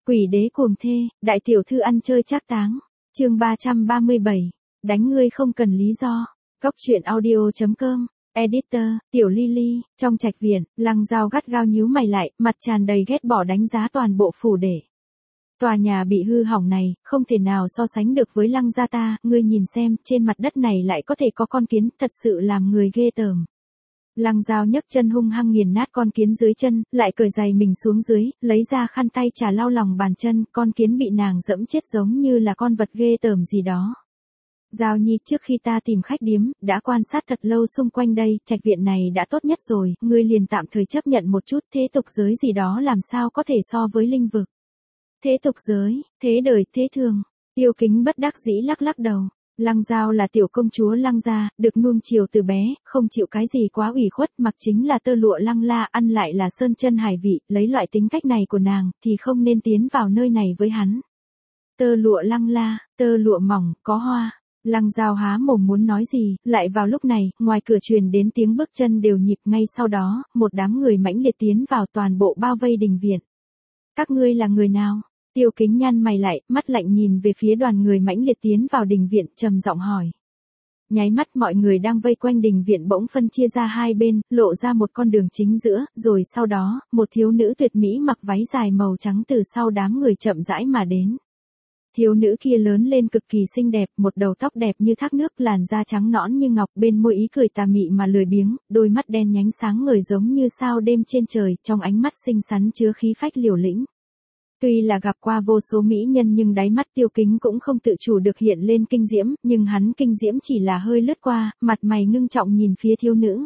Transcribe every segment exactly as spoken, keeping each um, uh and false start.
Quỷ đế cuồng thê, đại tiểu thư ăn chơi trác táng. Chương ba trăm ba mươi bảy. Đánh ngươi không cần lý do. Góc truyện audio chấm com. Editor, Tiểu Lily. Trong trạch viện, Lăng Dao gắt gao nhíu mày lại, mặt tràn đầy ghét bỏ đánh giá toàn bộ phủ để. Tòa nhà bị hư hỏng này, không thể nào so sánh được với Lăng gia ta, ngươi nhìn xem, trên mặt đất này lại có thể có con kiến, thật sự làm người ghê tởm. Lăng Dao nhấc chân hung hăng nghiền nát con kiến dưới chân, lại cởi giày mình xuống dưới, lấy ra khăn tay trà lau lòng bàn chân, con kiến bị nàng dẫm chết giống như là con vật ghê tởm gì đó. Giao Nhi, trước khi ta tìm khách điếm, đã quan sát thật lâu xung quanh đây, trạch viện này đã tốt nhất rồi, ngươi liền tạm thời chấp nhận một chút, thế tục giới gì đó làm sao có thể so với linh vực. Thế tục giới, thế đời, thế thường. Tiêu Kính bất đắc dĩ lắc lắc đầu. Lăng Dao là tiểu công chúa Lăng gia, được nuông chiều từ bé, không chịu cái gì quá ủy khuất, mặc chính là tơ lụa Lăng La, ăn lại là sơn chân hải vị, lấy loại tính cách này của nàng, thì không nên tiến vào nơi này với hắn. Tơ lụa Lăng La, tơ lụa mỏng, có hoa. Lăng Dao há mồm muốn nói gì, lại vào lúc này, ngoài cửa truyền đến tiếng bước chân đều nhịp, ngay sau đó, một đám người mãnh liệt tiến vào, toàn bộ bao vây đình viện. Các ngươi là người nào? Tiêu Kính nhăn mày lại, mắt lạnh nhìn về phía đoàn người mãnh liệt tiến vào đình viện, trầm giọng hỏi. Nháy mắt mọi người đang vây quanh đình viện bỗng phân chia ra hai bên, lộ ra một con đường chính giữa, rồi sau đó, một thiếu nữ tuyệt mỹ mặc váy dài màu trắng từ sau đám người chậm rãi mà đến. Thiếu nữ kia lớn lên cực kỳ xinh đẹp, một đầu tóc đẹp như thác nước, làn da trắng nõn như ngọc, bên môi ý cười tà mị mà lười biếng, đôi mắt đen nhánh sáng ngời giống như sao đêm trên trời, trong ánh mắt xinh xắn chứa khí phách liều lĩnh. Tuy là gặp qua vô số mỹ nhân nhưng đáy mắt Tiêu Kính cũng không tự chủ được hiện lên kinh diễm, nhưng hắn kinh diễm chỉ là hơi lướt qua, mặt mày ngưng trọng nhìn phía thiếu nữ.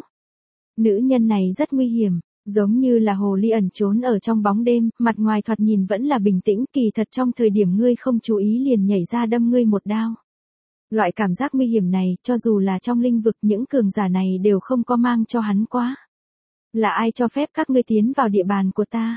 Nữ nhân này rất nguy hiểm, giống như là hồ ly ẩn trốn ở trong bóng đêm, mặt ngoài thoạt nhìn vẫn là bình tĩnh, kỳ thật trong thời điểm ngươi không chú ý liền nhảy ra đâm ngươi một đao. Loại cảm giác nguy hiểm này, cho dù là trong linh vực những cường giả này đều không có mang cho hắn quá. Là ai cho phép các ngươi tiến vào địa bàn của ta?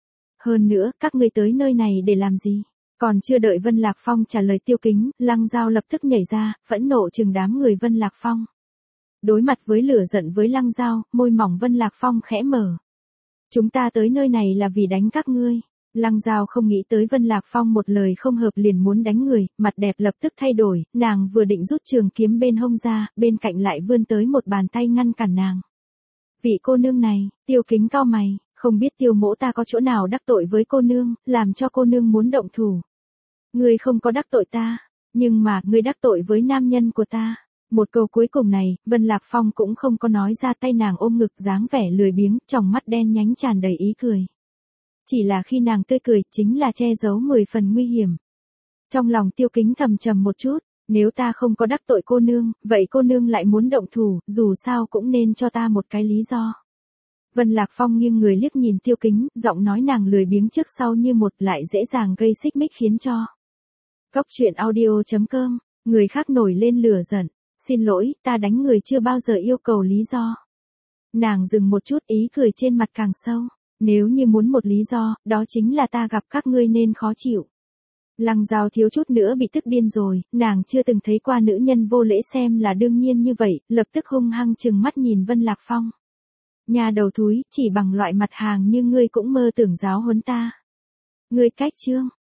Hơn nữa, các ngươi tới nơi này để làm gì? Còn chưa đợi Vân Lạc Phong trả lời Tiêu Kính, Lăng Dao lập tức nhảy ra, phẫn nộ trừng đám người Vân Lạc Phong. Đối mặt với lửa giận với Lăng Dao, môi mỏng Vân Lạc Phong khẽ mở. Chúng ta tới nơi này là vì đánh các ngươi. Lăng Dao không nghĩ tới Vân Lạc Phong một lời không hợp liền muốn đánh người, mặt đẹp lập tức thay đổi, nàng vừa định rút trường kiếm bên hông ra, bên cạnh lại vươn tới một bàn tay ngăn cản nàng. Vị cô nương này, Tiêu Kính cau mày. Không biết Tiêu mỗ ta có chỗ nào đắc tội với cô nương, làm cho cô nương muốn động thủ. Ngươi không có đắc tội ta, nhưng mà ngươi đắc tội với nam nhân của ta. Một câu cuối cùng này, Vân Lạc Phong cũng không có nói ra, tay nàng ôm ngực dáng vẻ lười biếng, trong mắt đen nhánh tràn đầy ý cười. Chỉ là khi nàng tươi cười, chính là che giấu mười phần nguy hiểm. Trong lòng Tiêu Kính thầm trầm một chút, nếu ta không có đắc tội cô nương, vậy cô nương lại muốn động thủ, dù sao cũng nên cho ta một cái lý do. Vân Lạc Phong nghiêng người liếc nhìn Tiêu Kính, giọng nói nàng lười biếng trước sau như một, lại dễ dàng gây xích mích khiến cho. Góc truyện audio chấm com, người khác nổi lên lửa giận, xin lỗi, ta đánh người chưa bao giờ yêu cầu lý do. Nàng dừng một chút, ý cười trên mặt càng sâu, nếu như muốn một lý do, đó chính là ta gặp các ngươi nên khó chịu. Lăng Dao thiếu chút nữa bị tức điên rồi, nàng chưa từng thấy qua nữ nhân vô lễ xem là đương nhiên như vậy, lập tức hung hăng trừng mắt nhìn Vân Lạc Phong. Nhà đầu thúi, chỉ bằng loại mặt hàng như ngươi cũng mơ tưởng giáo huấn ta. Ngươi cách trương,